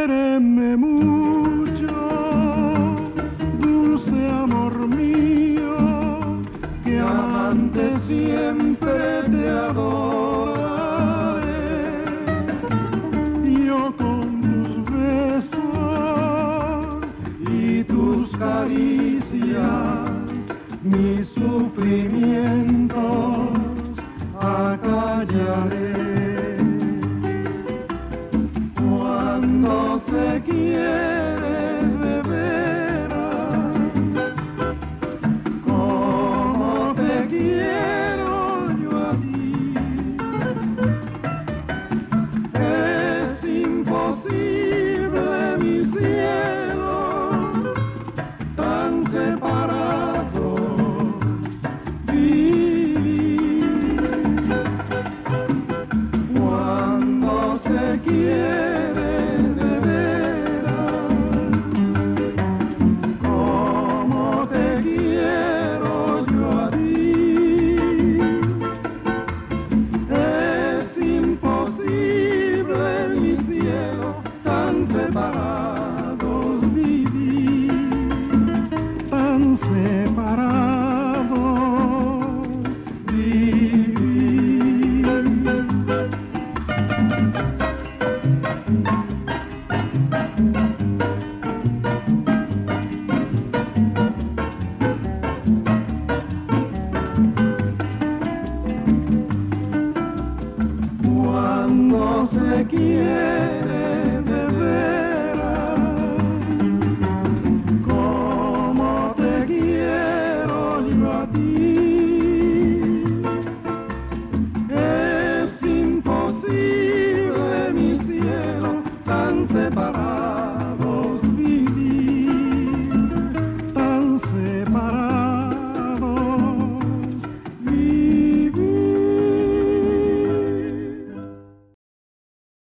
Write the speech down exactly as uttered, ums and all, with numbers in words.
Quiéreme mucho, dulce amor mío, que amante siempre te adoraré. Yo con tus besos y tus caricias, mis sufrimientos acallaré. Cuando se quiere de veras, como te quiero yo a ti, es imposible, mi cielo, tan separados vivir. Cuando se quiere de veras, como te quiero yo a ti, es imposible, mi cielo, tan separados vivir, tan separados vivir. Cuando se quiere de veras, como te quiero yo a ti,